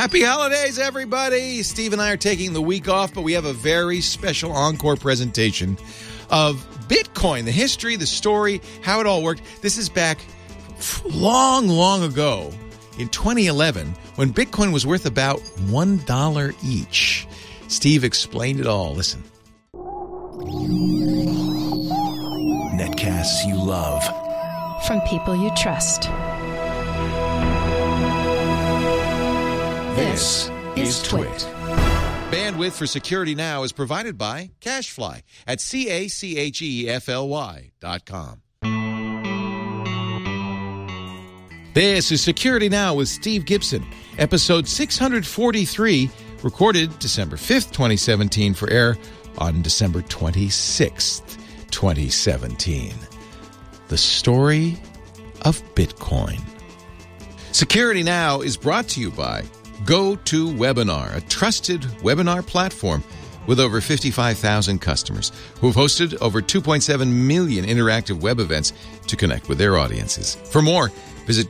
Happy holidays, everybody. Steve and I are taking the week off, but we have a very special encore presentation of Bitcoin, the history, the story, how it all worked. This is back long, long ago in 2011 when Bitcoin was worth about $1 each. Steve explained it all. Listen. Netcasts you love. From people you trust. This is Twit. Bandwidth for Security Now is provided by CashFly at CACHEFLY.com. This is Security Now with Steve Gibson, episode 643, recorded December 5th, 2017, for air on December 26th, 2017. The story of Bitcoin. Security Now is brought to you by GoToWebinar, a trusted webinar platform with over 55,000 customers who have hosted over 2.7 million interactive web events to connect with their audiences. For more, visit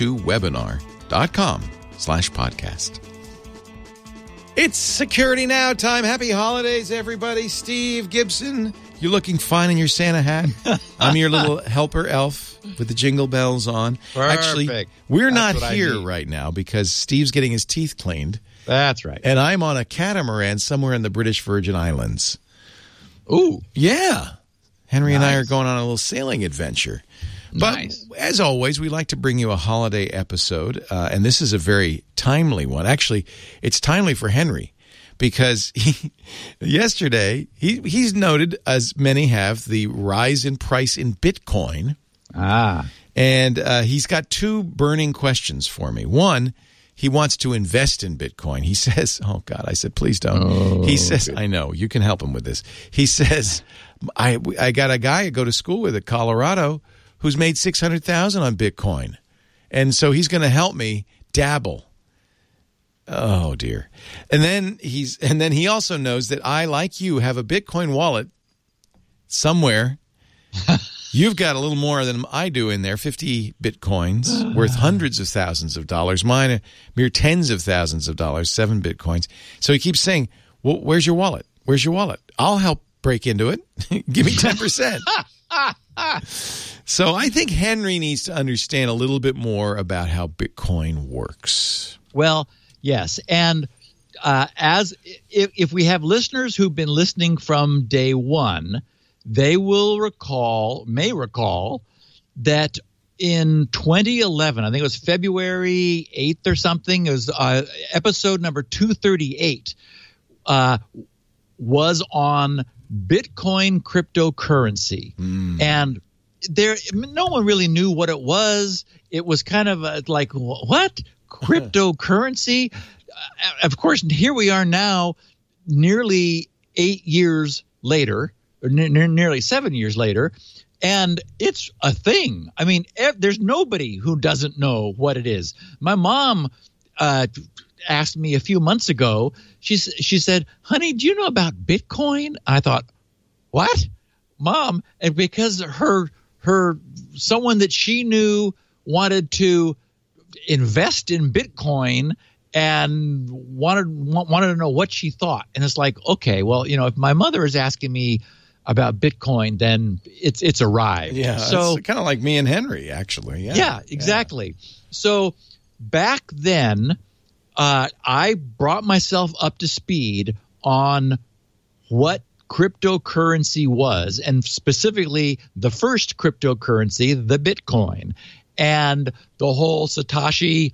gotowebinar.com/podcast. It's Security Now time. Happy holidays, everybody. Steve Gibson, you looking fine in your Santa hat? I'm your little helper elf with the jingle bells on. Perfect. Actually, we're not here right now because Steve's getting his teeth cleaned. That's right. And I'm on a catamaran somewhere in the British Virgin Islands. Ooh. Yeah. Henry and I are going on a little sailing adventure. But as always, we like to bring you a holiday episode, and this is a very timely one. Actually, it's timely for Henry because yesterday he's noted, as many have, the rise in price in Bitcoin. And he's got two burning questions for me. One, he wants to invest in Bitcoin. He says, oh, God, I said, please don't. He says, I know, you can help him with this. He says, I got a guy I go to school with at Colorado who's made $600,000 on Bitcoin. And so he's going to help me dabble. Oh, dear. And then he also knows that I, like you, have a Bitcoin wallet somewhere. You've got a little more than I do in there, 50 Bitcoins worth hundreds of thousands of dollars. Mine are mere tens of thousands of dollars, 7 Bitcoins. So he keeps saying, well, where's your wallet? Where's your wallet? I'll help break into it. Give me 10%. So I think Henry needs to understand a little bit more about how Bitcoin works. Well, yes. And if we have listeners who've been listening from day one, they may recall that in 2011, I think it was February 8th or something, it was episode number 238, was on Bitcoin cryptocurrency. And no one really knew what it was. It was kind of like, what? Cryptocurrency? Of course, here we are now, nearly 8 years later, or nearly 7 years later, and it's a thing. I mean, there's nobody who doesn't know what it is. My mom asked me a few months ago, she said, honey, do you know about Bitcoin? I thought, what? Mom? And because her someone that she knew wanted to invest in Bitcoin and wanted to know what she thought. And it's like, okay, well, if my mother is asking me about Bitcoin, then it's arrived. Yeah, so it's kind of like me and Henry, actually. Yeah, exactly. Yeah. So back then, I brought myself up to speed on what cryptocurrency was, and specifically the first cryptocurrency, the Bitcoin, and the whole Satoshi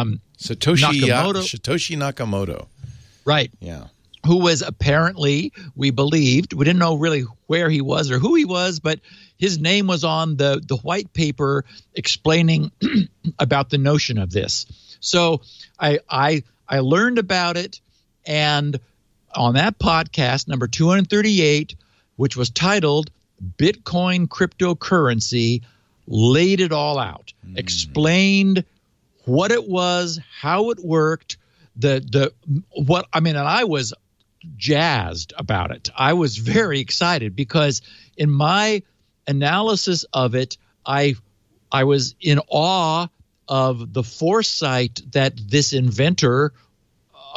Nakamoto. Right. Yeah. Who was apparently, we believed, we didn't know really where he was or who he was, but his name was on the white paper explaining about the notion of this. So I learned about it, and on that podcast, number 238, which was titled Bitcoin Cryptocurrency, laid it all out, explained what it was, how it worked, and I was jazzed about it. I was very excited because in my analysis of it, I was in awe of the foresight that this inventor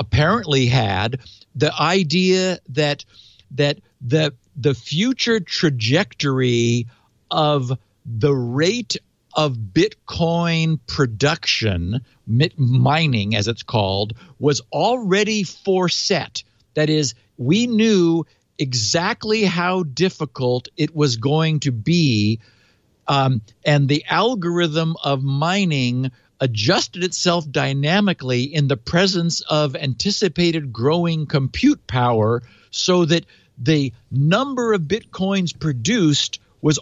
apparently had the idea that the future trajectory of the rate of Bitcoin production, mining as it's called, was already foreset. That is, we knew exactly how difficult it was going to be, and the algorithm of mining adjusted itself dynamically in the presence of anticipated growing compute power, so that the number of Bitcoins produced was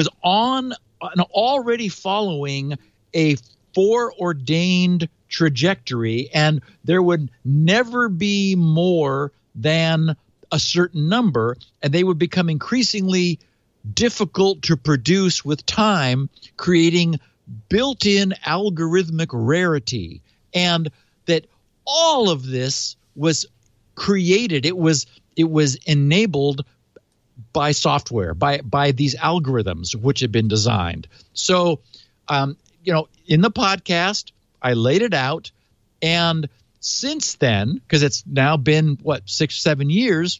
already following a foreordained trajectory, and there would never be more than a certain number, and they would become increasingly difficult to produce with time, creating built-in algorithmic rarity. And that all of this was created, it was enabled by software, by these algorithms which had been designed. So, in the podcast, I laid it out, and since then, because it's now been 6-7 years,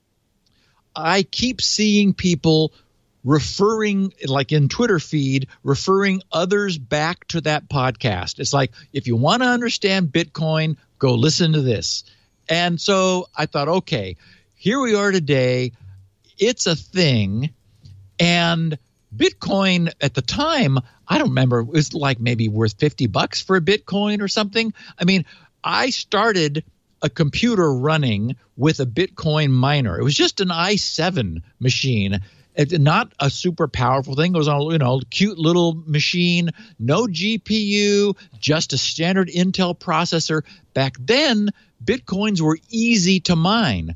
I keep seeing people referring, like in Twitter feed, referring others back to that podcast. It's like, if you want to understand Bitcoin, go listen to this. And so I thought, okay, here we are today. It's a thing. And Bitcoin at the time, I don't remember, it was like maybe worth $50 for a Bitcoin or something. I mean, I started a computer running with a Bitcoin miner. It was just an i7 machine. It's not a super powerful thing. It was a cute little machine, no GPU, just a standard Intel processor. Back then, Bitcoins were easy to mine.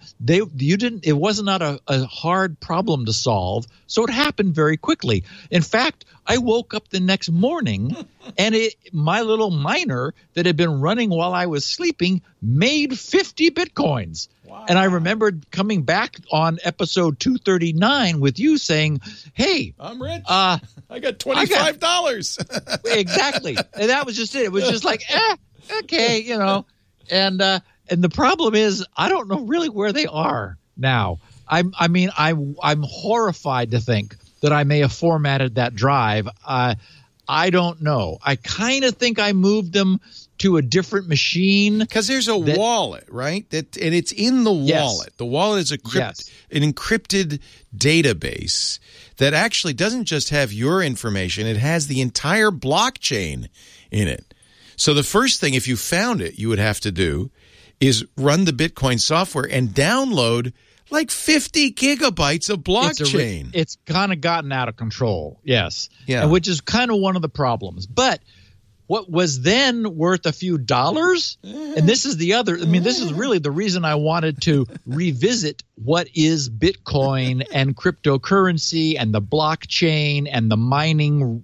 It was not a hard problem to solve, so it happened very quickly. In fact, I woke up the next morning and my little miner that had been running while I was sleeping made 50 Bitcoins. Wow. And I remembered coming back on episode 239 with you saying, "Hey, I'm rich. I got $25." Exactly. And that was just it. It was just like, okay, And the problem is, I don't know really where they are now. I'm horrified to think that I may have formatted that drive. I don't know. I kind of think I moved them to a different machine. Because there's a wallet, right? And it's in the wallet. Yes. The wallet is an encrypted database that actually doesn't just have your information. It has the entire blockchain in it. So the first thing, if you found it, you would have to do is run the Bitcoin software and download like 50 gigabytes of blockchain. It's kind of gotten out of control, yes. Yeah. Which is kind of one of the problems. But what was then worth a few dollars, and this is this is really the reason I wanted to revisit what is Bitcoin and cryptocurrency and the blockchain and the mining,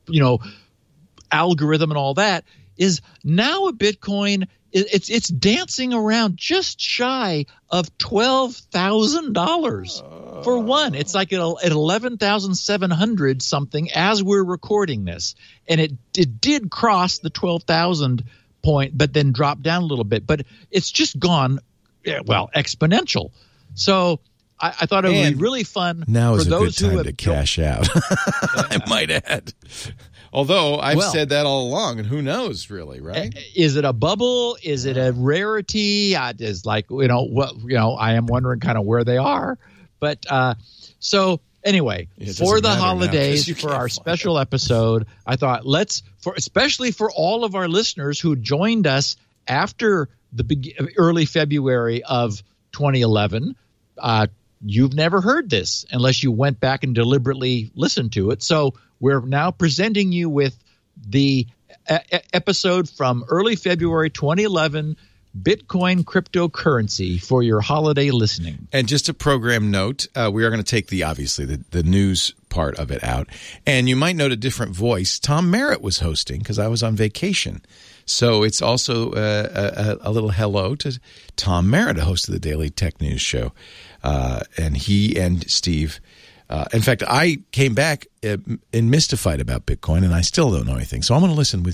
algorithm and all that, is now a Bitcoin, it's dancing around just shy of $12,000 for one. It's like at 11,700 something as we're recording this, and it did cross the 12,000 point, but then dropped down a little bit. But it's just gone, exponential. So I thought it would be really fun. Now for is a those good time who have to cash out. I might add. Although I've said that all along, and who knows, really, right? Is it a bubble? Is it a rarity? I am wondering kind of where they are. But so anyway, for the holidays, for our special episode, I thought especially for all of our listeners who joined us after the early February of 2011. You've never heard this unless you went back and deliberately listened to it. So we're now presenting you with the episode from early February 2011, Bitcoin cryptocurrency, for your holiday listening. And just a program note, we are going to take the news part of it out. And you might note a different voice. Tom Merritt was hosting because I was on vacation. So it's also a little hello to Tom Merritt, a host of the Daily Tech News Show. And he and Steve, in fact, I came back mystified about Bitcoin, and I still don't know anything. So I'm going to listen with you.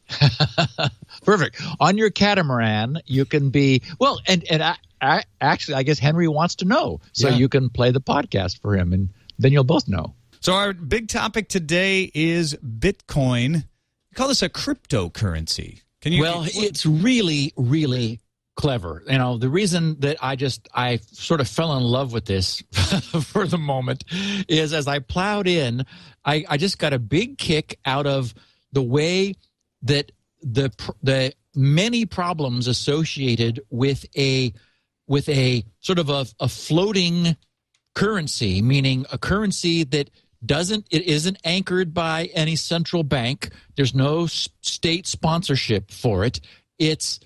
Perfect. On your catamaran, you can be well, and I actually, I guess Henry wants to know, so you can play the podcast for him, and then you'll both know. So our big topic today is Bitcoin. You call this a cryptocurrency. Can you? Well, it's really, really clever. You know, the reason that I sort of fell in love with this for the moment is as I plowed in, I just got a big kick out of the way that the many problems associated with a sort of a floating currency, meaning a currency that isn't anchored by any central bank. There's no state sponsorship for it. It's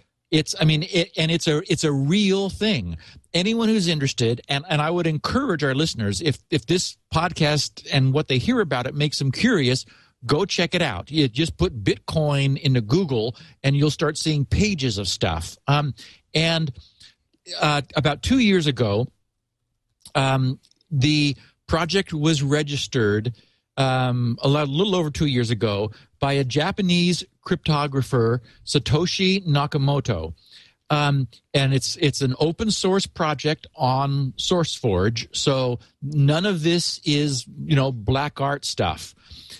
a real thing. Anyone who's interested, and I would encourage our listeners, if this podcast and what they hear about it makes them curious, go check it out. You just put Bitcoin into Google, and you'll start seeing pages of stuff. And about 2 years ago, the project was registered a little over 2 years ago by a Japanese cryptographer, Satoshi Nakamoto. And it's an open source project on SourceForge, so none of this is, black art stuff.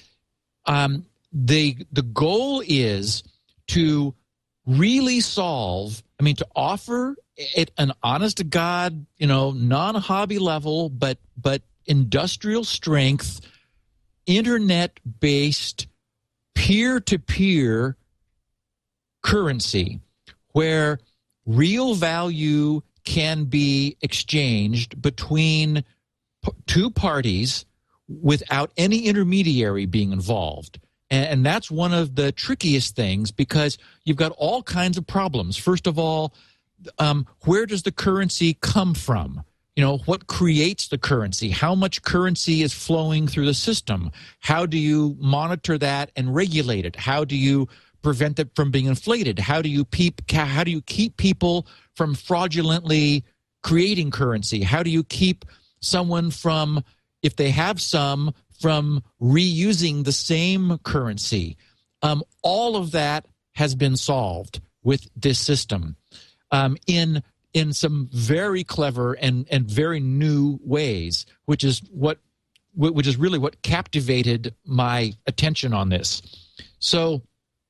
The goal is to really to offer it an honest to God, non-hobby level, but industrial strength, internet-based, peer-to-peer currency where real value can be exchanged between two parties without any intermediary being involved. And that's one of the trickiest things because you've got all kinds of problems. First of all, where does the currency come from? What creates the currency? How much currency is flowing through the system? How do you monitor that and regulate it? How do you prevent it from being inflated? How do you keep people from fraudulently creating currency? How do you keep someone from, if they have some, from reusing the same currency? All of that has been solved with this system in some very clever and very new ways, which is really what captivated my attention on this. So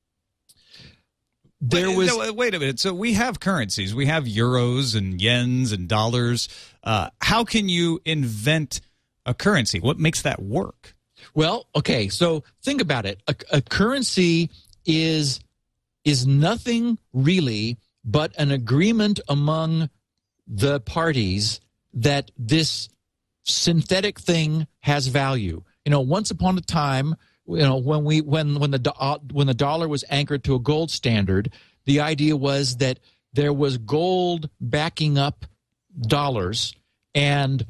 wait a minute. So we have currencies. We have euros and yens and dollars. How can you invent a currency? What makes that work? Well, okay. So think about it. A currency is nothing really but an agreement among the parties that this synthetic thing has value. Once upon a time, when the dollar was anchored to a gold standard, the idea was that there was gold backing up dollars, and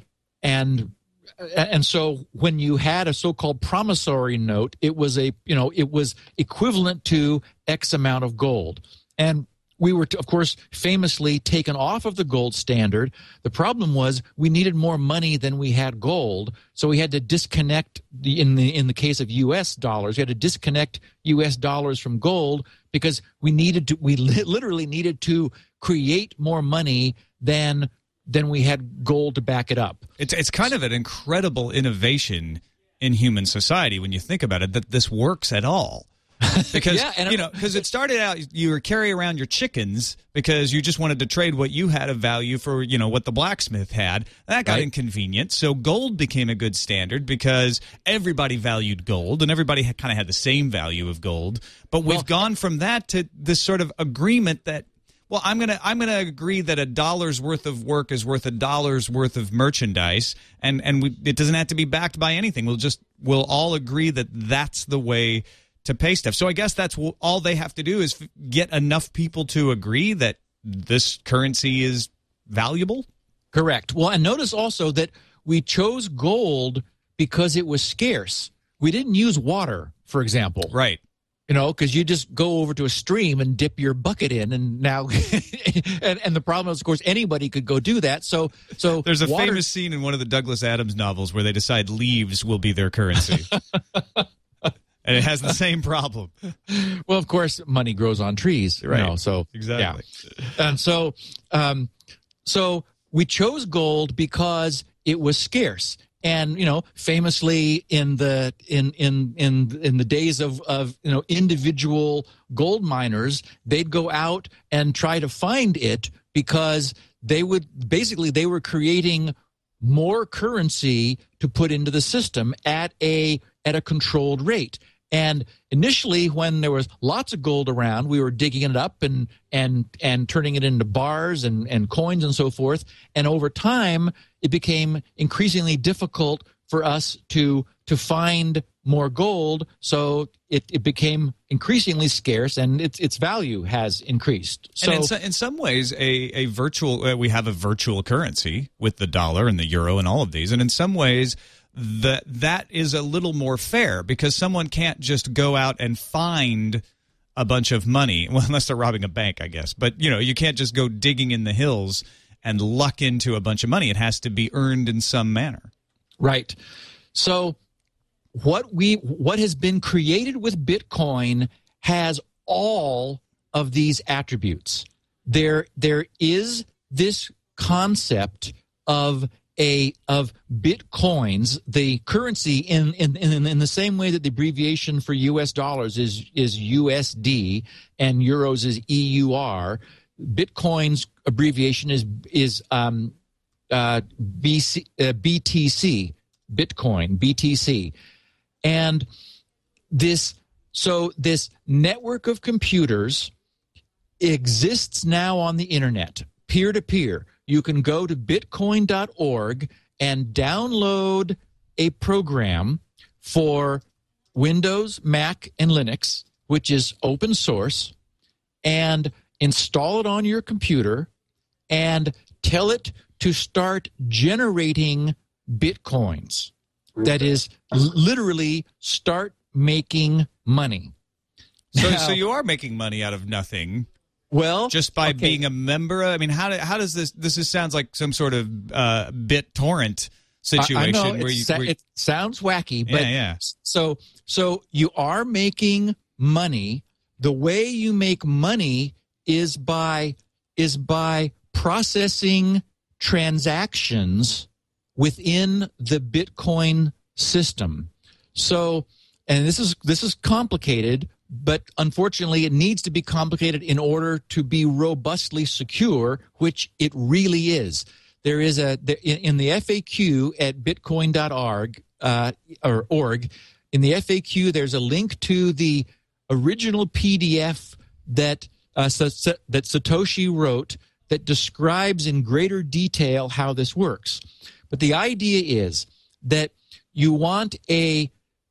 so when you had a so-called promissory note, it was equivalent to X amount of gold. And we were, of course, famously taken off of the gold standard. The problem was we needed more money than we had gold, so we had to disconnect in the case of U.S. dollars, we had to disconnect U.S. dollars from gold because we literally needed to create more money than we had gold to back it up. It's kind of an incredible innovation in human society when you think about it that this works at all. Because because it started out you were carrying around your chickens because you just wanted to trade what you had of value for what the blacksmith had. That got inconvenient, so gold became a good standard because everybody valued gold and everybody kind of had the same value of gold. But we've gone from that to this sort of agreement that I'm gonna agree that $1's worth of work is worth $1's worth of merchandise, and it doesn't have to be backed by anything. We'll all agree that that's the way to pay stuff. So I guess that's all they have to do is get enough people to agree that this currency is valuable? Correct. Well, and notice also that we chose gold because it was scarce. We didn't use water, for example. Right. Because you just go over to a stream and dip your bucket in, and now, and the problem is, of course, anybody could go do that. So there's a famous scene in one of the Douglas Adams novels where they decide leaves will be their currency. And it has the same problem. Well, of course, money grows on trees, right? So exactly. Yeah. And so we chose gold because it was scarce. And famously in the days of individual gold miners, they'd go out and try to find it because they were creating more currency to put into the system at a controlled rate. And initially, when there was lots of gold around, we were digging it up and turning it into bars and coins and so forth. And over time, it became increasingly difficult for us to find more gold. So it became increasingly scarce, and its value has increased. So, and in some ways, a virtual we have a virtual currency with the dollar and the euro and all of these, and in some ways, that is a little more fair because someone can't just go out and find a bunch of money, well, unless they're robbing a bank, I guess. But you can't just go digging in the hills and luck into a bunch of money. It has to be earned in some manner. Right. So what has been created with Bitcoin has all of these attributes. There is this concept of Bitcoins, the currency in the same way that the abbreviation for US dollars is USD and euros is EUR. Bitcoin's abbreviation is BTC, Bitcoin, BTC. And this network of computers exists now on the internet, peer-to-peer. You can go to bitcoin.org and download a program for Windows, Mac, and Linux, which is open source, and install it on your computer and tell it to start generating Bitcoins. That is, literally start making money. So you are making money out of nothing. Well, just by being a member. I mean, how does this? This sounds like some sort of BitTorrent situation. I know it sounds wacky, but yeah. So you are making money. The way you make money is by processing transactions within the Bitcoin system. So, and this is complicated. But unfortunately, it needs to be complicated in order to be robustly secure, which it really is. There is in the FAQ at bitcoin.org in the FAQ, there's a link to the original PDF that Satoshi wrote that describes in greater detail how this works. But the idea is that you want a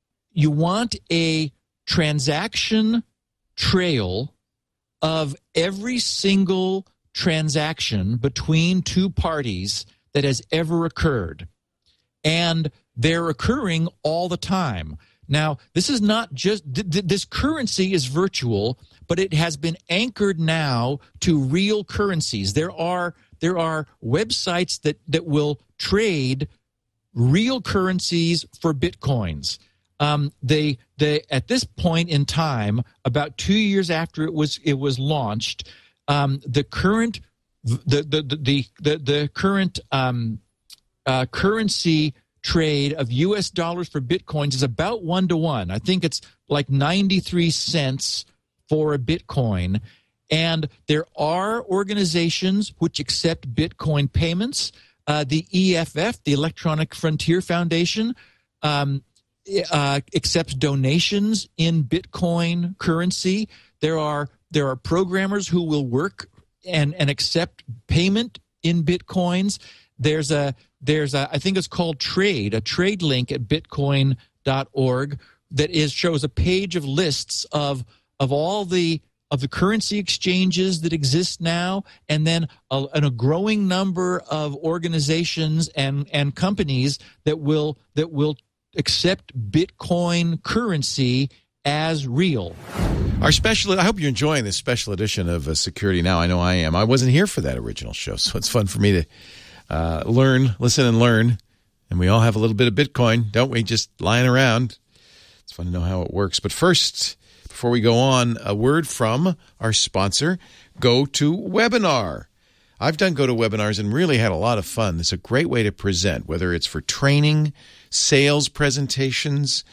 transaction trail of every single transaction between two parties that has ever occurred. And they're occurring all the time. Now, this is not just this currency is virtual, but it has been anchored now to real currencies. There are websites that will trade real currencies for Bitcoins. They at this point in time, about 2 years after it was launched, the current currency trade of U.S. dollars for Bitcoins is about 1-to-1. I think it's like 93 cents for a Bitcoin. And there are organizations which accept Bitcoin payments. The EFF, the Electronic Frontier Foundation, accepts donations in Bitcoin currency. There are programmers who will work and accept payment in Bitcoins. There's a I think it's called a trade link at bitcoin.org that shows a page of lists of all the currency exchanges that exist now, and then a growing number of organizations and companies that will accept Bitcoin currency as real. I hope you're enjoying this special edition of Security Now. I know I am. I wasn't here for that original show, so it's fun for me to listen and learn. And we all have a little bit of Bitcoin, don't we? Just lying around. It's fun to know how it works. But first, before we go on, a word from our sponsor, GoToWebinar. I've done GoToWebinars and really had a lot of fun. It's a great way to present, whether it's for training, sales presentations,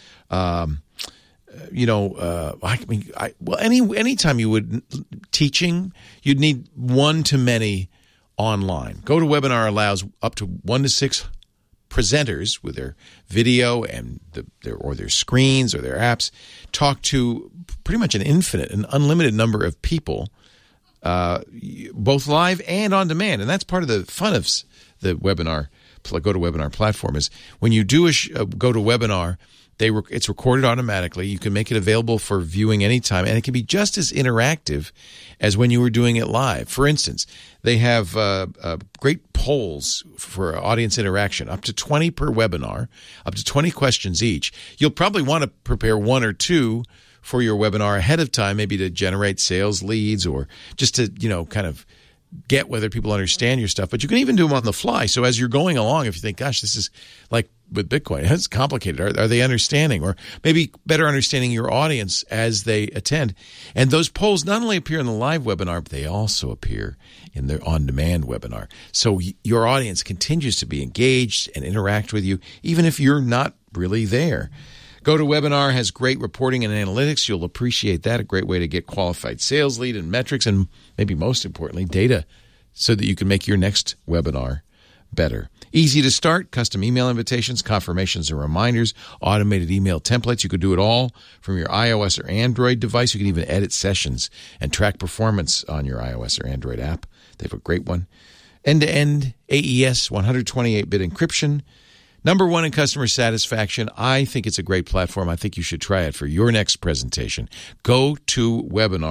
anytime you would teaching, you'd need one-to-many online. GoToWebinar allows up to 1 to 6 presenters with their video and their screens or their apps talk to pretty much an unlimited number of people, both live and on demand. And that's part of the fun of the GoToWebinar platform is when you do a GoToWebinar, it's recorded automatically. You can make it available for viewing anytime, and it can be just as interactive as when you were doing it live. For instance, they have great polls for audience interaction, up to 20 per webinar, up to 20 questions each. You'll probably want to prepare 1 or 2 for your webinar ahead of time, maybe to generate sales leads or just to, kind of get whether people understand your stuff. But you can even do them on the fly. So as you're going along, if you think, gosh, this is like with Bitcoin, it's complicated. Are they understanding? Or maybe better understanding your audience as they attend. And those polls not only appear in the live webinar, but they also appear in the on-demand webinar. So your audience continues to be engaged and interact with you, even if you're not really there. GoToWebinar has great reporting and analytics. You'll appreciate that. A great way to get qualified sales lead and metrics, and maybe most importantly, data, so that you can make your next webinar better. Easy to start, custom email invitations, confirmations and reminders, automated email templates. You could do it all from your iOS or Android device. You can even edit sessions and track performance on your iOS or Android app. They have a great one. End-to-end AES 128-bit encryption. Number 1 in customer satisfaction. I think it's a great platform. I think you should try it for your next presentation. Go to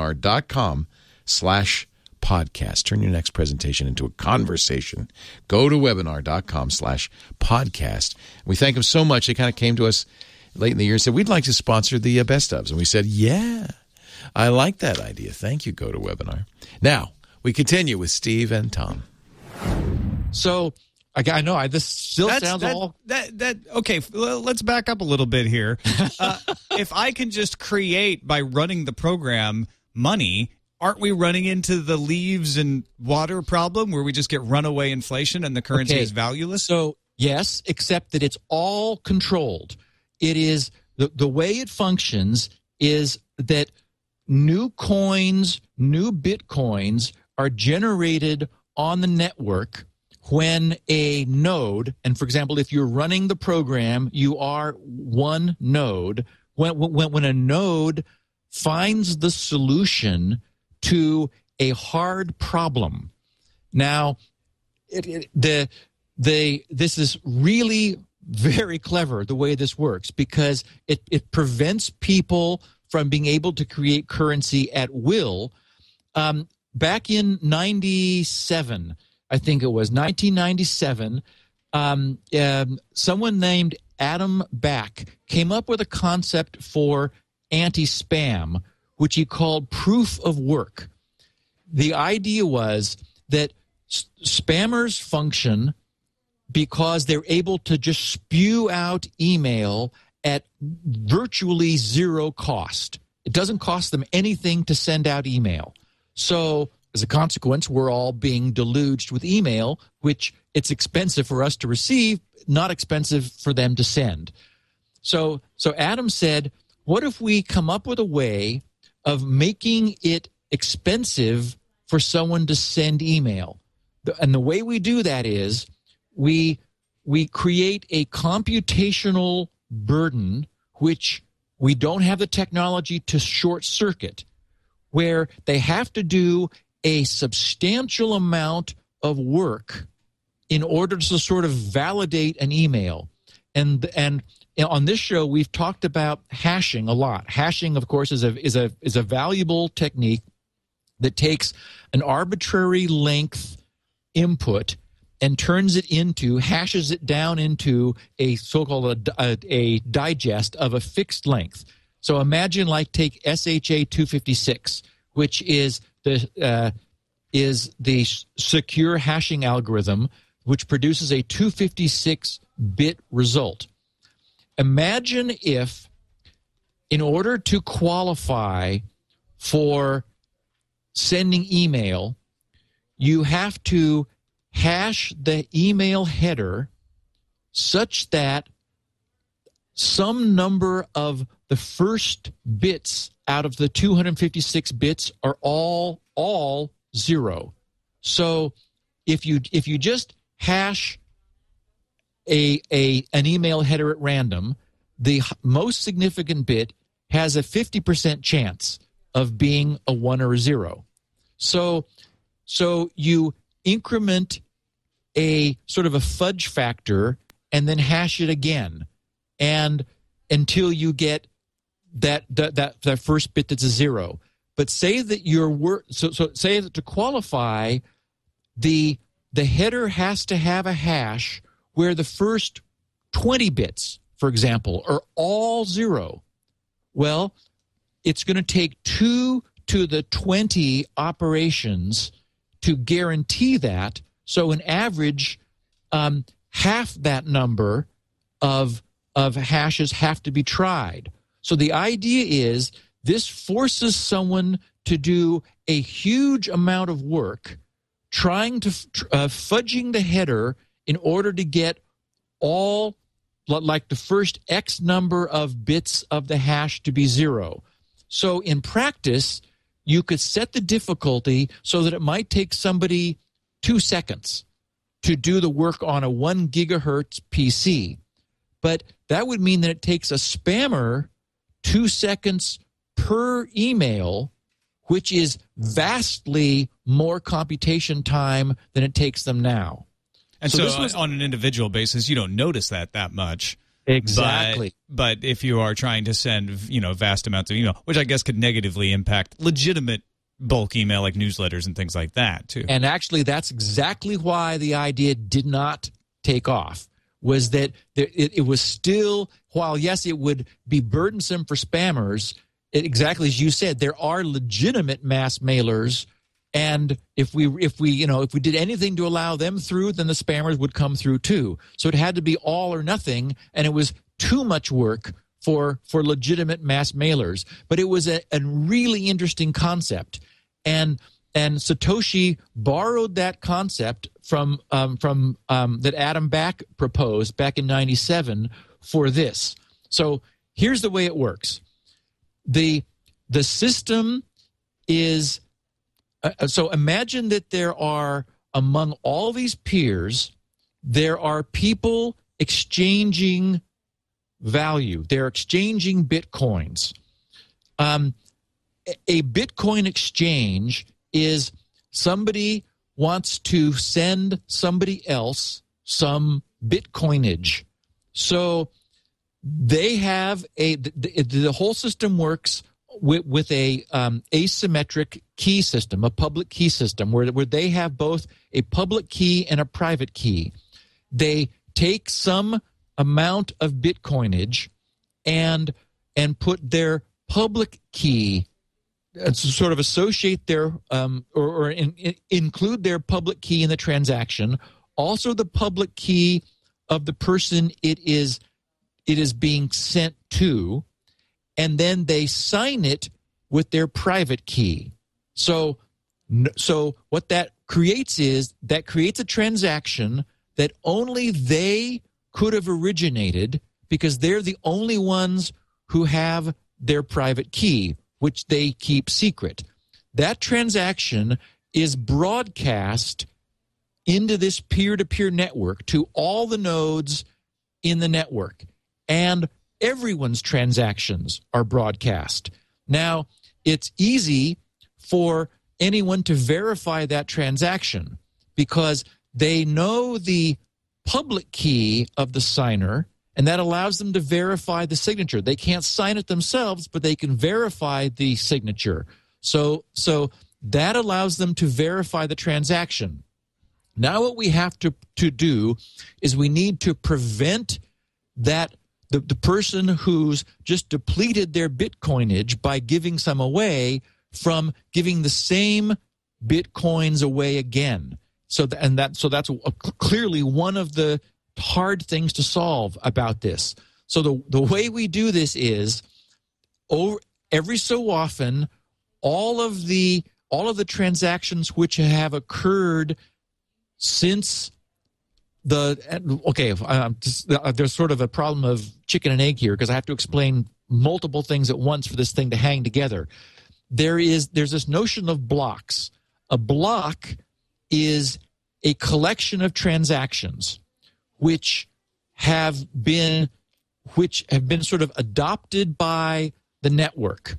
webinar.com/podcast. Turn your next presentation into a conversation. Go to webinar.com/podcast. We thank them so much. They kind of came to us late in the year and said, we'd like to sponsor the best ofs. And we said, yeah, I like that idea. Thank you, Go to Webinar. Now, we continue with Steve and Tom. So, I know this still sounds all okay. Let's back up a little bit here. If I can just create by running the program money, aren't we running into the leaves and water problem where we just get runaway inflation and the currency is valueless? So yes, except that it's all controlled. It is the way it functions is that new coins, new Bitcoins are generated on the network when a node, and for example, if you're running the program, you are one node. When a node finds the solution to a hard problem. Now, this is really very clever the way this works because it prevents people from being able to create currency at will. Back in 97, I think it was 1997, someone named Adam Back came up with a concept for anti-spam, which he called proof of work. The idea was that spammers function because they're able to just spew out email at virtually zero cost. It doesn't cost them anything to send out email. So as a consequence, we're all being deluged with email, which it's expensive for us to receive, not expensive for them to send. So Adam said, what if we come up with a way of making it expensive for someone to send email? And the way we do that is we create a computational burden, which we don't have the technology to short circuit, where they have to do a substantial amount of work in order to sort of validate an email. And on this show, we've talked about hashing a lot. Hashing, of course, is a valuable technique that takes an arbitrary length input and hashes it down into a so-called a digest of a fixed length. So imagine take SHA-256, which is the secure hashing algorithm, which produces a 256-bit result. Imagine if in order to qualify for sending email, you have to hash the email header such that some number of the first bits out of the 256 bits are all 0. So if you just hash an email header at random, the most significant bit has a 50% chance of being a 1 or a 0. So you increment a sort of a fudge factor and then hash it again, and until you get that first bit that's a 0. But say that say that to qualify, the header has to have a hash where the first 20 bits, for example, are all 0. Well, it's going to take 2 to the 20 operations to guarantee that. So an average, half that number of hashes have to be tried. So the idea is this forces someone to do a huge amount of work trying to fudging the header in order to get all, like the first X number of bits of the hash to be 0. So in practice, you could set the difficulty so that it might take somebody 2 seconds to do the work on a 1 gigahertz PC. But that would mean that it takes a spammer 2 seconds per email, which is vastly more computation time than it takes them now. And so on an individual basis, you don't notice that much. Exactly. But if you are trying to send, vast amounts of email, which I guess could negatively impact legitimate bulk email like newsletters and things like that too. And actually, that's exactly why the idea did not take off, was that it was still, while yes, it would be burdensome for spammers, exactly as you said, there are legitimate mass mailers. And if we did anything to allow them through, then the spammers would come through too. So it had to be all or nothing, and it was too much work for legitimate mass mailers. But it was a really interesting concept, and Satoshi borrowed that concept from that Adam Back proposed back in '97 for this. So here's the way it works: the system is. So imagine that there are, among all these peers, there are people exchanging value. They're exchanging bitcoins. A Bitcoin exchange is somebody wants to send somebody else some Bitcoinage. So they have the whole system works with a asymmetric key system, a public key system, where they have both a public key and a private key. They take some amount of Bitcoinage and put their public key, sort of associate their include their public key in the transaction, also the public key of the person it is being sent to, and then they sign it with their private key. So what that creates is that creates a transaction that only they could have originated, because they're the only ones who have their private key, which they keep secret. That transaction is broadcast into this peer-to-peer network to all the nodes in the network, and everyone's transactions are broadcast. Now, it's easy for anyone to verify that transaction because they know the public key of the signer, and that allows them to verify the signature. They can't sign it themselves, but they can verify the signature. So that allows them to verify the transaction. Now what we have to do is we need to prevent that the person who's just depleted their Bitcoinage by giving some away from giving the same Bitcoins away again. So that's clearly one of the hard things to solve about this. So the way we do this is every so often, all of the transactions which have occurred since there's sort of a problem of chicken and egg here because I have to explain multiple things at once for this thing to hang together. There's this notion of blocks. A block is a collection of transactions which have been sort of adopted by the network.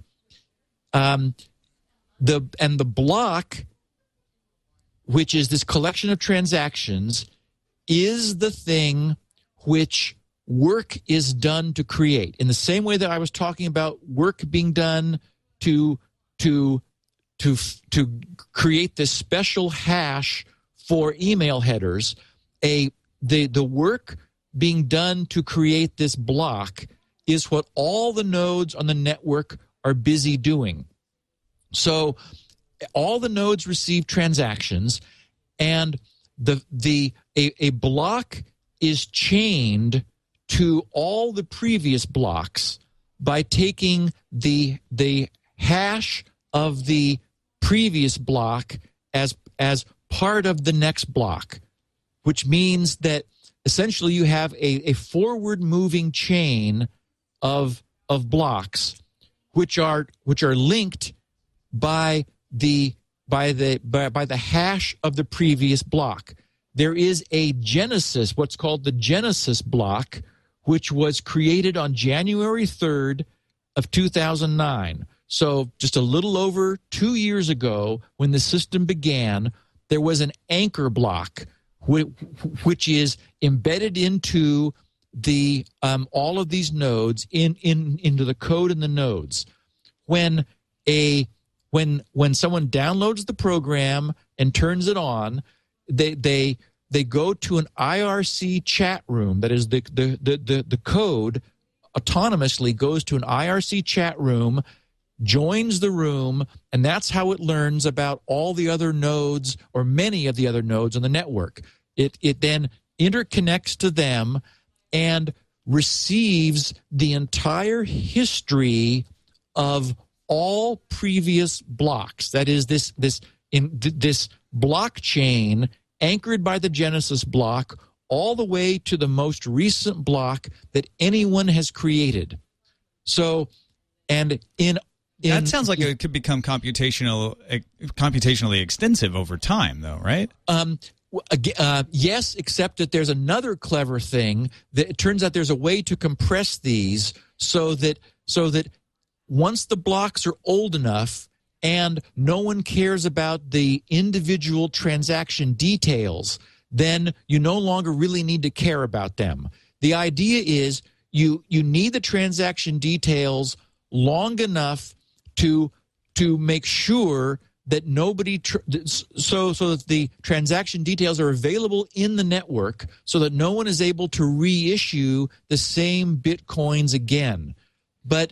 The block, which is this collection of transactions, is the thing which work is done to create. In the same way that I was talking about work being done to create this special hash for email headers, the work being done to create this block is what all the nodes on the network are busy doing. So all the nodes receive transactions, and a block is chained to all the previous blocks by taking the hash of the previous block as part of the next block, which means that essentially you have a forward moving chain of blocks which are linked by the hash of the previous block. There is a genesis, what's called the genesis block, which was created on January 3rd of 2009. So just a little over 2 years ago, when the system began, there was an anchor block, which is embedded into the all of these nodes into the code in the nodes. When someone downloads the program and turns it on, they go to an IRC chat room. That is the code autonomously goes to an IRC chat room, joins the room, and that's how it learns about all the other nodes or many of the other nodes on the network. It then interconnects to them and receives the entire history of all previous blocks. That is this blockchain anchored by the Genesis block all the way to the most recent block that anyone has created. So, and that sounds like it could become computationally extensive over time, though, right? Yes, except that there's another clever thing that it turns out there's a way to compress these so that once the blocks are old enough and no one cares about the individual transaction details, then you no longer really need to care about them. The idea is you need the transaction details long enough to make sure that nobody so that the transaction details are available in the network so that no one is able to reissue the same Bitcoins again. But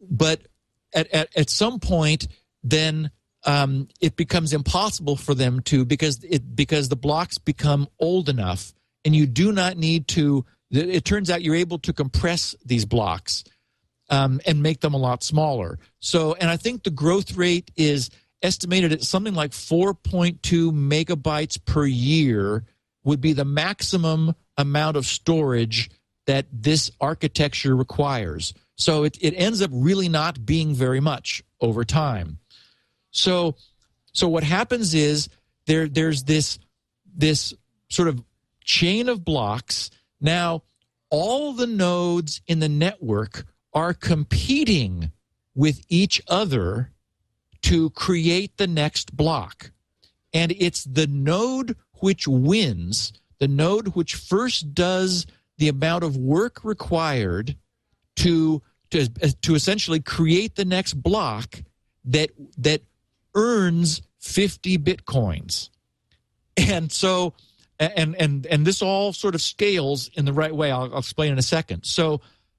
at some point, then it becomes impossible for them to because the blocks become old enough, and you do not need to. It turns out you're able to compress these blocks and make them a lot smaller. So, and I think the growth rate is estimated at something like 4.2 megabytes per year would be the maximum amount of storage that this architecture requires. So it ends up really not being very much over time. So what happens is there's this sort of chain of blocks. Now, all the nodes in the network are competing with each other to create the next block. And it's the node which wins, the node which first does the amount of work required to essentially create the next block that earns 50 Bitcoins. And so and this all sort of scales in the right way. I'll explain in a second. So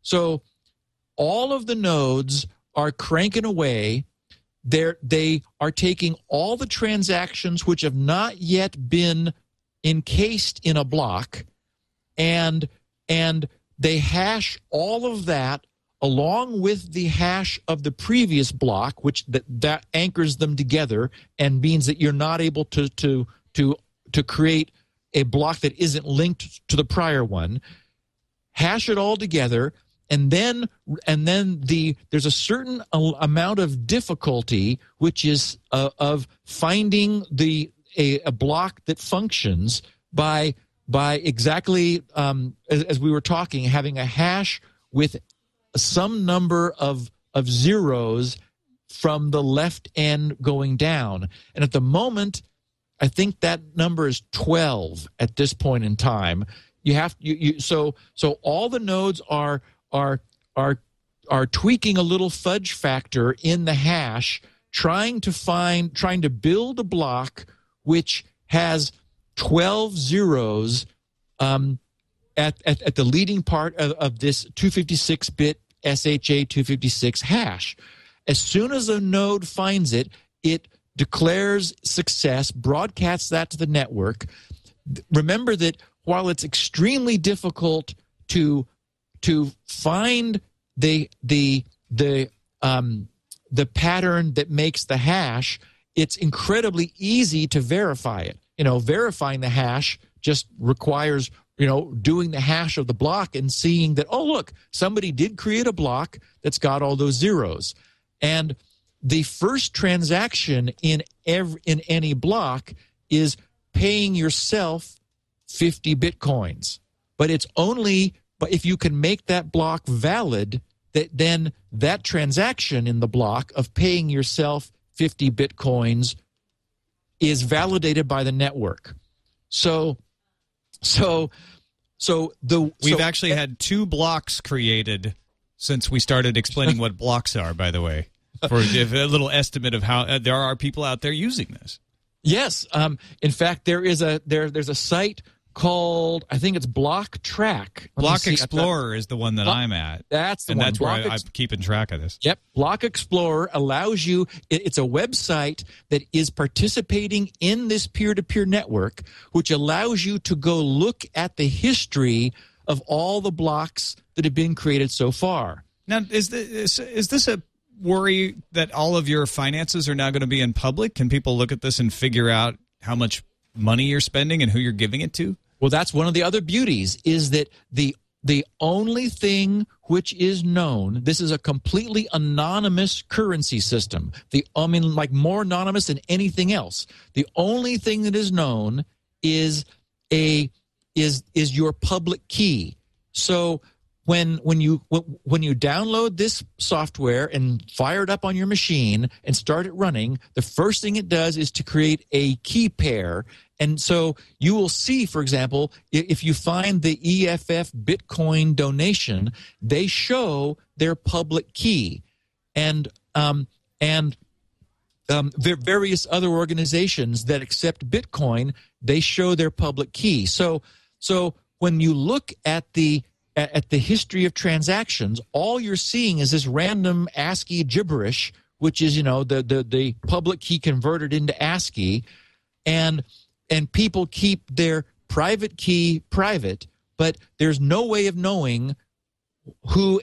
all of the nodes are cranking away. They are taking all the transactions which have not yet been encased in a block, and they hash all of that along with the hash of the previous block, which that anchors them together and means that you're not able to create a block that isn't linked to the prior one. Hash it all together, and then there's a certain amount of difficulty, which is of finding a block that functions by exactly as we were talking, having a hash with some number of zeros from the left end going down. And at the moment, I think that number is 12 at this point in time. So all the nodes are tweaking a little fudge factor in the hash, trying to build a block which has 12 zeros at the leading part of this 256-bit SHA-256 hash. As soon as a node finds it, it declares success, broadcasts that to the network. Remember that while it's extremely difficult to find the pattern that makes the hash, it's incredibly easy to verify it. Verifying the hash just requires doing the hash of the block and seeing that, oh, look, somebody did create a block that's got all those zeros. And the first transaction in any block is paying yourself 50 Bitcoins. But if you can make that block valid, then that transaction in the block of paying yourself 50 Bitcoins is validated by the network. We've actually had 2 blocks created since we started explaining what blocks are, by the way, for a little estimate of how there are people out there using this. Yes. In fact, there's a site called, I think it's Block Track. Block Explorer is the one that I'm at. That's the one. And that's where I'm keeping track of this. Yep. Block Explorer allows you, it's a website that is participating in this peer-to-peer network, which allows you to go look at the history of all the blocks that have been created so far. Now, is this a worry that all of your finances are now going to be in public? Can people look at this and figure out how much money you're spending and who you're giving it to? Well, that's one of the other beauties, is that the only thing which is known, this is a completely anonymous currency system. More anonymous than anything else. The only thing that is known is your public key. So when you download this software and fire it up on your machine and start it running, the first thing it does is to create a key pair. And so you will see, for example, if you find the EFF Bitcoin donation, they show their public key, and various other organizations that accept Bitcoin, they show their public key. So when you look at the history of transactions, all you're seeing is this random ASCII gibberish, which is the public key converted into ASCII, and people keep their private key private, but there's no way of knowing who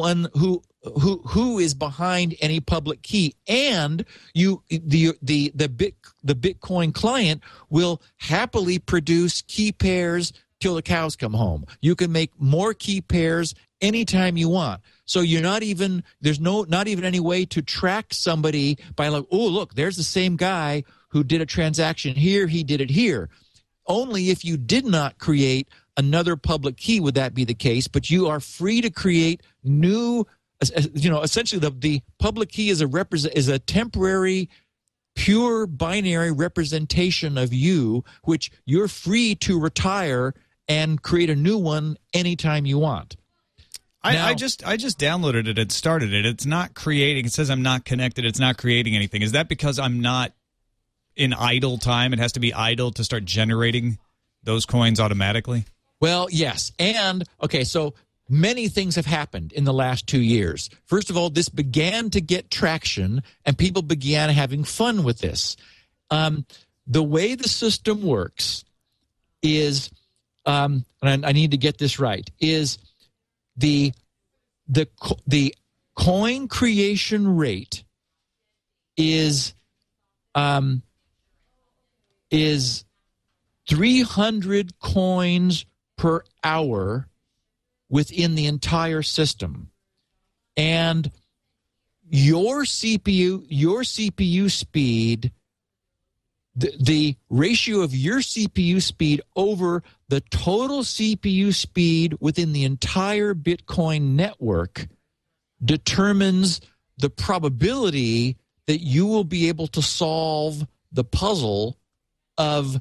is behind any public key. And the Bitcoin client will happily produce key pairs till the cows come home. You can make more key pairs anytime you want. So there's not even any way to track somebody by oh, look, there's the same guy who did a transaction here, he did it here. Only if you did not create another public key would that be the case, but you are free to create new, essentially the public key is a temporary, pure binary representation of you, which you're free to retire and create a new one anytime you want. I just downloaded it and started it. It's not creating. It says I'm not connected. It's not creating anything. Is that because I'm not in idle time? It has to be idle to start generating those coins automatically? Well, yes. And, okay, so many things have happened in the last 2 years. First of all, this began to get traction, and people began having fun with this. The way the system works is, and I need to get this right, is the the coin creation rate is 300 coins per hour within the entire system. And your CPU speed, the ratio of your CPU speed over the total CPU speed within the entire Bitcoin network determines the probability that you will be able to solve the puzzle of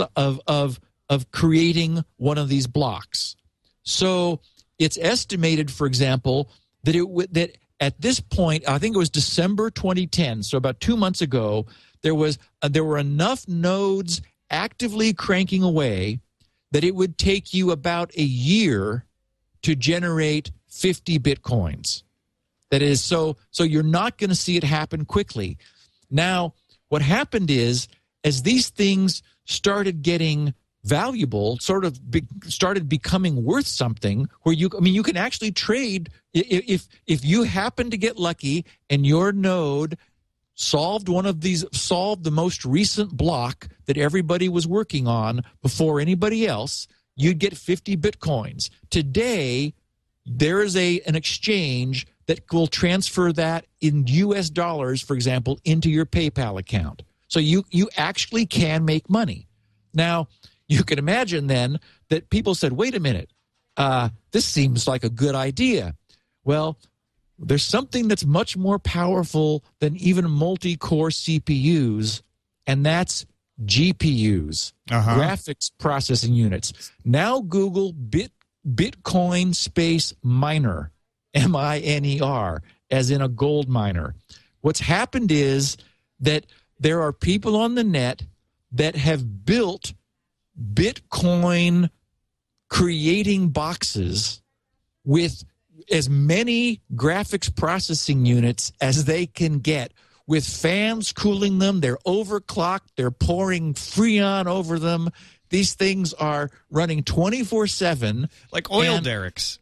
creating one of these blocks. So it's estimated, for example, that at this point, I think it was December 2010, so about 2 months ago, there were enough nodes actively cranking away that it would take you about a year to generate 50 Bitcoins. That is, so you're not going to see it happen quickly. Now, what happened is, as these things started getting valuable, started becoming worth something, where you can actually trade if you happen to get lucky and your node solved the most recent block that everybody was working on before anybody else, you'd get 50 Bitcoins. Today, there is an exchange that will transfer that in US dollars, for example, into your PayPal account. So you actually can make money. Now, you can imagine then that people said, wait a minute, this seems like a good idea. Well, there's something that's much more powerful than even multi-core CPUs, and that's GPUs, graphics processing units. Now Google Bitcoin space miner, MINER, as in a gold miner. What's happened is that there are people on the net that have built Bitcoin creating boxes with as many graphics processing units as they can get, with fans cooling them. They're overclocked. They're pouring Freon over them. These things are running 24/7. Like oil derricks.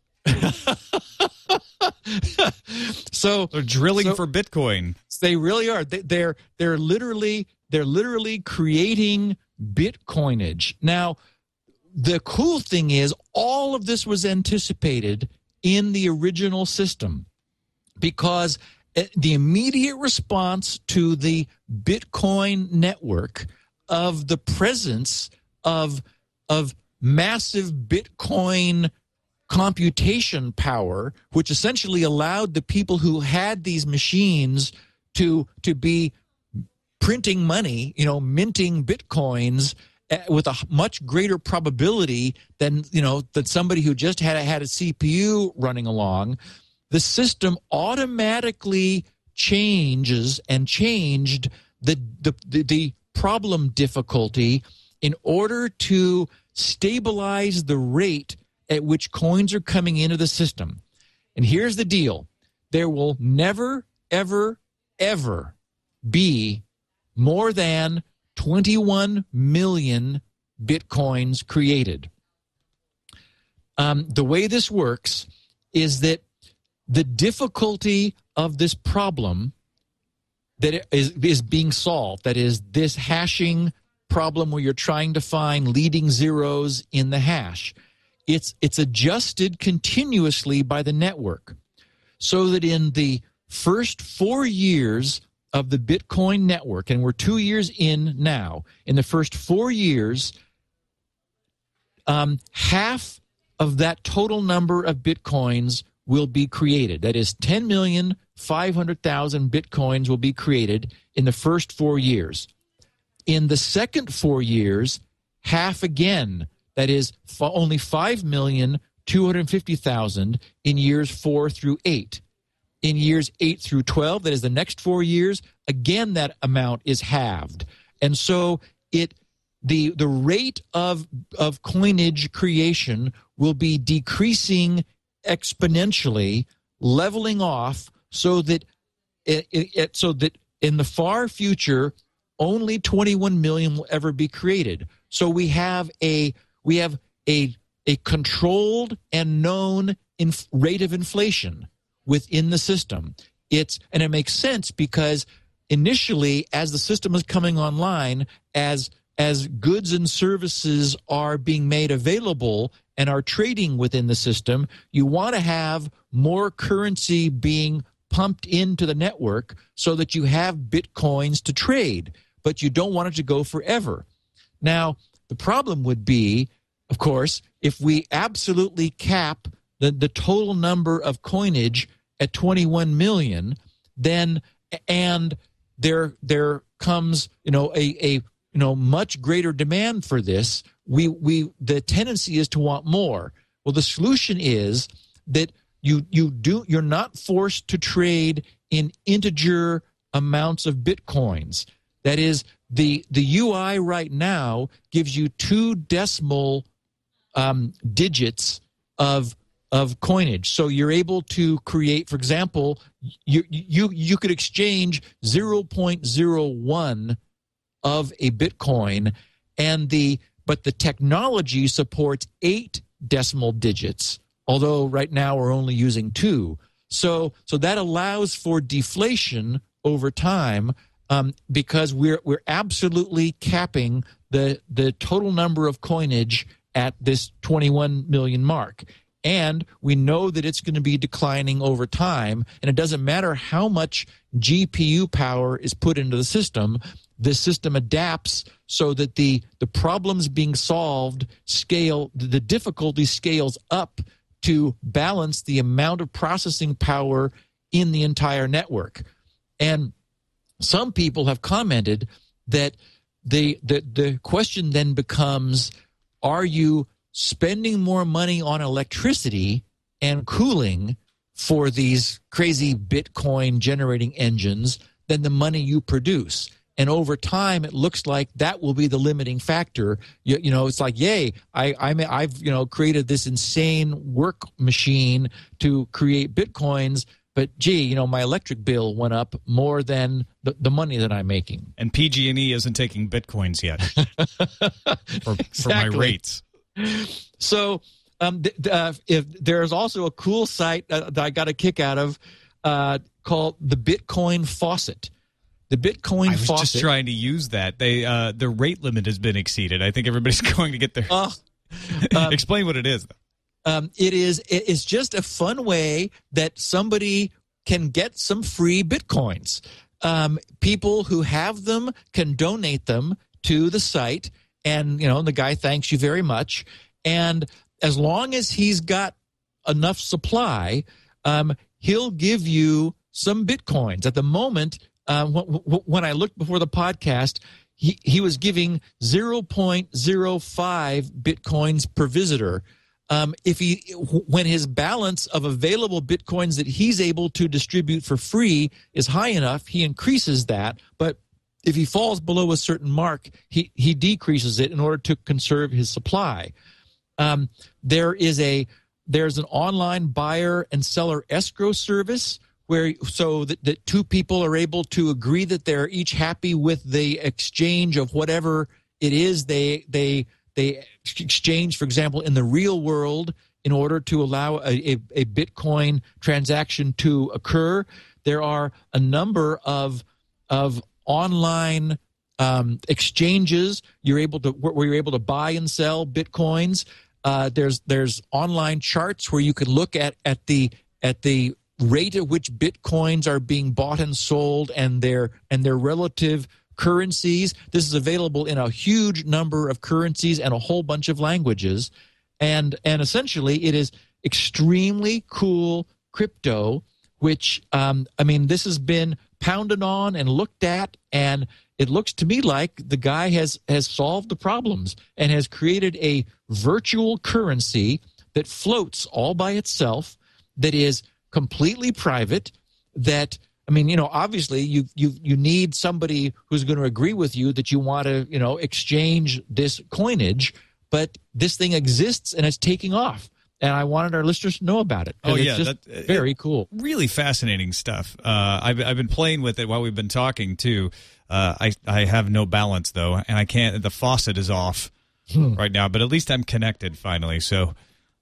So they're drilling for Bitcoin. They really are. They're literally creating Bitcoinage. Now, the cool thing is, all of this was anticipated in the original system, because the immediate response to the Bitcoin network of the presence of massive Bitcoin computation power, which essentially allowed the people who had these machines to be printing money, minting Bitcoins with a much greater probability than somebody who just had a CPU running along. The system automatically changed the problem difficulty in order to stabilize the rate at which coins are coming into the system. And here's the deal. There will never, ever, ever be more than 21 million Bitcoins created. The way this works is that the difficulty of this problem that is being solved, that is this hashing problem where you're trying to find leading zeros in the hash, it's adjusted continuously by the network, so that in the first 4 years of the Bitcoin network, and we're 2 years in now, in the first 4 years, half of that total number of Bitcoins will be created. That is 10,500,000 Bitcoins will be created in the first 4 years. In the second 4 years, half again. That is only 5,250,000 in years 4 through 8. In years 8 through 12, that is the next 4 years, again that amount is halved. And so the rate of coinage creation will be decreasing exponentially, leveling off, so that in the far future, only 21 million will ever be created. So we have a controlled and known rate of inflation. within the system. And it makes sense because initially, as the system is coming online, as goods and services are being made available and are trading within the system, you want to have more currency being pumped into the network so that you have Bitcoins to trade, but you don't want it to go forever. Now, the problem would be, of course, if we absolutely cap the total number of coinage at 21 million, then and there comes a much greater demand for this. The tendency is to want more. Well, the solution is that you're not forced to trade in integer amounts of Bitcoins. That is, the UI right now gives you 2 decimal digits of coinage. So you're able to create, for example, you could exchange 0.01 of a Bitcoin, but the technology supports 8 decimal digits, although right now we're only using 2. So that allows for deflation over time, because we're absolutely capping the total number of coinage at this 21 million mark. And we know that it's going to be declining over time, and it doesn't matter how much GPU power is put into the system adapts so that the problems being solved the difficulty scales up to balance the amount of processing power in the entire network. And some people have commented that the question then becomes, are you spending more money on electricity and cooling for these crazy Bitcoin generating engines than the money you produce? And over time, it looks like that will be the limiting factor. It's like, yay, I've created this insane work machine to create Bitcoins, but gee, my electric bill went up more than the money that I'm making. And PG&E isn't taking Bitcoins yet for my rates. So if there's also a cool site that I got a kick out of called the Bitcoin Faucet. The Bitcoin Faucet. I was just trying to use that. The rate limit has been exceeded. I think everybody's going to get their. Explain what it is. It's just a fun way that somebody can get some free Bitcoins. People who have them can donate them to the site, and the guy thanks you very much. And as long as he's got enough supply, he'll give you some Bitcoins. At the moment, when I looked before the podcast, he was giving 0.05 Bitcoins per visitor. When his balance of available Bitcoins that he's able to distribute for free is high enough, he increases that. But if he falls below a certain mark, he decreases it in order to conserve his supply. There's an online buyer and seller escrow service so that 2 people are able to agree that they're each happy with the exchange of whatever it is they exchange, for example, in the real world, in order to allow a Bitcoin transaction to occur. There are a number of online exchanges where you're able to buy and sell Bitcoins. There's online charts where you could look at the rate at which Bitcoins are being bought and sold and their relative currencies. This is available in a huge number of currencies and a whole bunch of languages. And essentially it is extremely cool crypto, which, this has been pounded on and looked at, and it looks to me like the guy has solved the problems and has created a virtual currency that floats all by itself, that is completely private, that obviously you need somebody who's going to agree with you that you want to, exchange this coinage, but this thing exists and it's taking off. And I wanted our listeners to know about it. Oh, yeah. It's just very cool. Really fascinating stuff. I've been playing with it while we've been talking, too. I have no balance, though, and I can't. The faucet is off right now, but at least I'm connected finally. So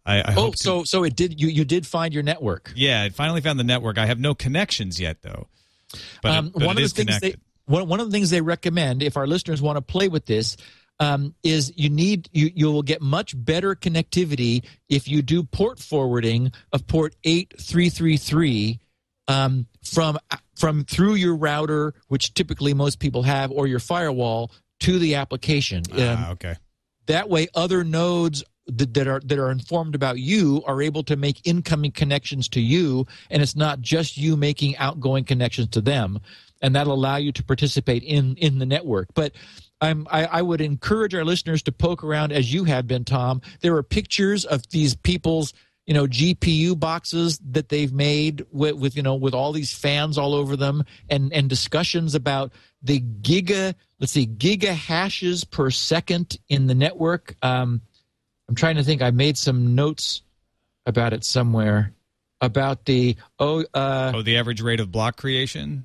I hope to. So it did. You did find your network. Yeah, I finally found the network. I have no connections yet, though. But one of the things they recommend, if our listeners want to play with this, is you will get much better connectivity if you do port forwarding of port 8333 from through your router, which typically most people have, or your firewall to the application. Okay. That way, other nodes that are informed about you are able to make incoming connections to you, and it's not just you making outgoing connections to them, and that'll allow you to participate in the network. But I would encourage our listeners to poke around as you have been, Tom. There are pictures of these people's GPU boxes that they've made with all these fans all over them, and discussions about the giga hashes per second in the network. I'm trying to think. I made some notes about it somewhere about the the average rate of block creation.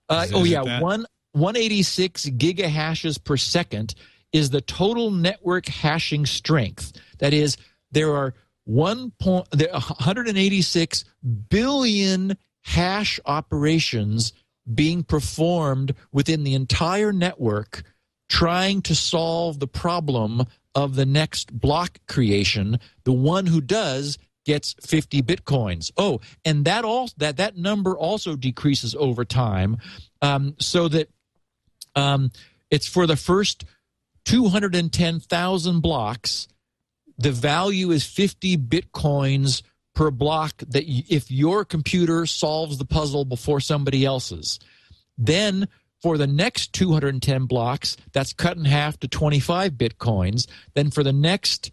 186 giga hashes per second is the total network hashing strength. That is, there are 186 billion hash operations being performed within the entire network, trying to solve the problem of the next block creation. The one who does gets 50 bitcoins. Oh, and that number also decreases over time, so that it's for the first 210,000 blocks. The value is 50 bitcoins per block. That if your computer solves the puzzle before somebody else's, then for the next 210 blocks, that's cut in half to 25 bitcoins. Then for the next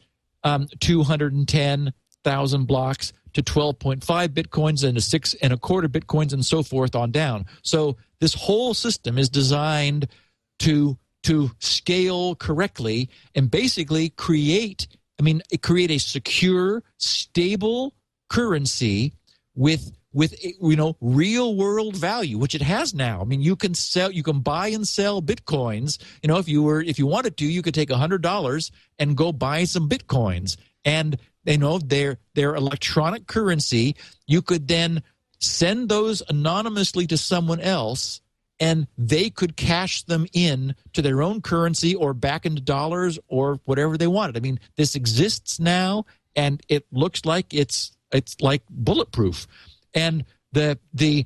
210,000 blocks to 12.5 bitcoins and to 6.25 bitcoins and so forth on down. So this whole system is designed to scale correctly and basically create a secure, stable currency with real world value, which it has now. I mean, you can buy and sell bitcoins. If you wanted to, you could take $100 and go buy some bitcoins, and their electronic currency. You could then send those anonymously to someone else, and they could cash them in to their own currency or back into dollars or whatever they wanted. I mean, this exists now, and it looks like it's like bulletproof. And the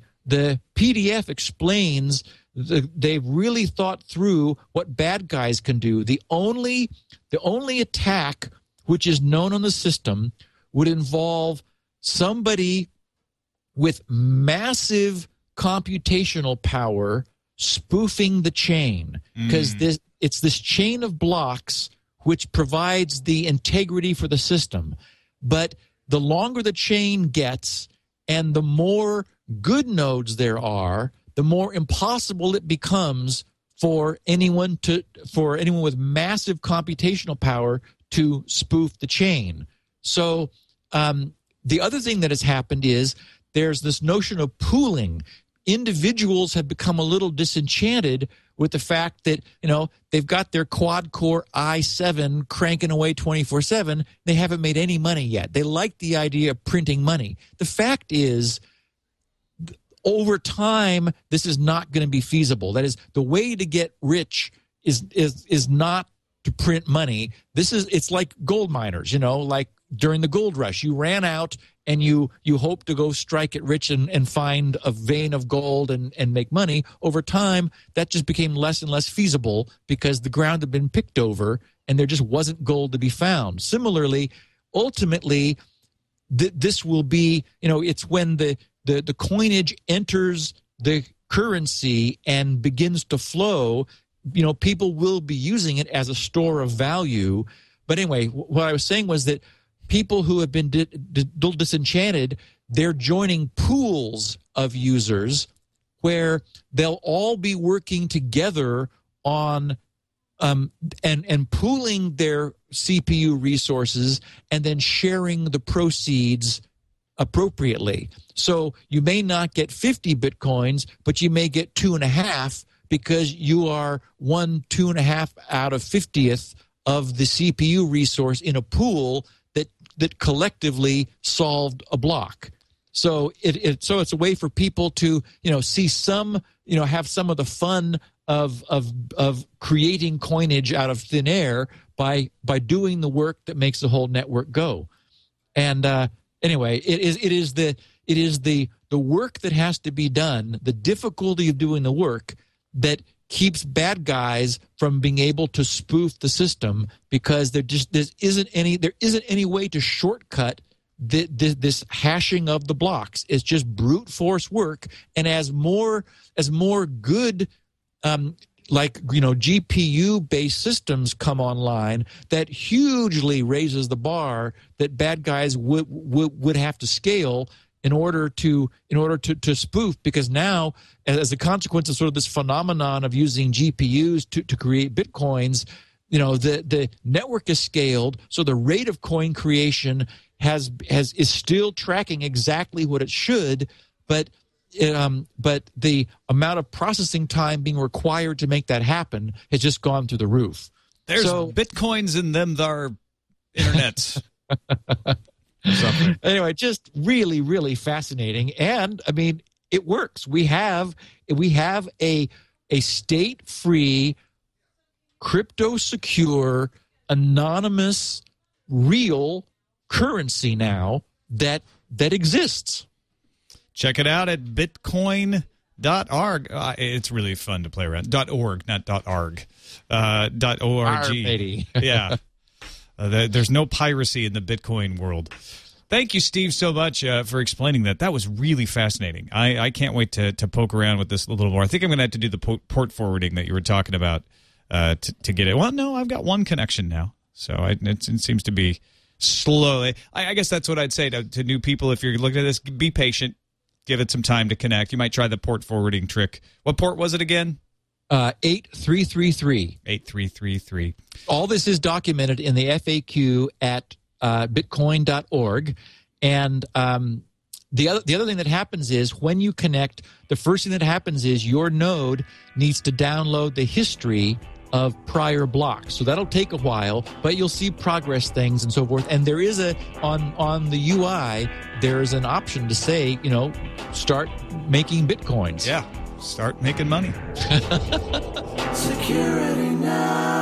PDF explains they've really thought through what bad guys can do. The only attack which is known on the system would involve somebody with massive computational power spoofing the chain, because it's this chain of blocks which provides the integrity for the system. But the longer the chain gets and the more good nodes there are, the more impossible it becomes for anyone with massive computational power to spoof the chain. So the other thing that has happened is there's this notion of pooling. Individuals have become a little disenchanted with the fact that they've got their quad-core i7 cranking away 24/7. They haven't made any money yet. They like the idea of printing money. The fact is, over time, this is not going to be feasible. That is, the way to get rich is not to print money. It's like gold miners, like during the gold rush. You ran out and you hope to go strike it rich and find a vein of gold and make money. Over time, that just became less and less feasible because the ground had been picked over and there just wasn't gold to be found. Similarly, ultimately, this will be, it's when the coinage enters the currency and begins to flow, people will be using it as a store of value. But anyway, what I was saying was that people who have been disenchanted, they're joining pools of users where they'll all be working together on and pooling their CPU resources and then sharing the proceeds appropriately. So you may not get 50 bitcoins, but you may get 2.5 because you are 2.5 out of 50th of the CPU resource in a pool that that collectively solved a block. So it's a way for people to see some have some of the fun of creating coinage out of thin air by doing the work that makes the whole network go. And anyway, it is the work that has to be done, the difficulty of doing the work that keeps bad guys from being able to spoof the system, because there isn't any way to shortcut this hashing of the blocks. It's just brute force work, and as more good GPU based systems come online, that hugely raises the bar that bad guys would have to scale in order to spoof, because now, as a consequence of sort of this phenomenon of using GPUs to create Bitcoins, the network is scaled, so the rate of coin creation is still tracking exactly what it should, but the amount of processing time being required to make that happen has just gone through the roof. There's Bitcoins in them thar internets. Anyway, just really, really fascinating, and I mean, it works. We have a state-free, crypto-secure, anonymous, real currency now that exists. Check it out at bitcoin.org. It's really fun to play around. .org, not .org. .org. Yeah. There's no piracy in the Bitcoin world. Thank you, Steve, so much for explaining that. That was really fascinating. I can't wait to poke around with this a little more. I think I'm going to have to do the port forwarding that you were talking about to get it. Well, no, I've got one connection now, so it seems to be slowly. I guess that's what I'd say to new people. If you're looking at this, be patient. Give it some time to connect. You might try the port forwarding trick. What port was it again? 8333. 8333. All this is documented in the FAQ at bitcoin.org. And the other thing that happens is when you connect, the first thing that happens is your node needs to download the history of prior blocks. So that'll take a while, but you'll see progress things and so forth. And there is on the UI, there's an option to say, start making Bitcoins. Yeah. Start making money. Security Now.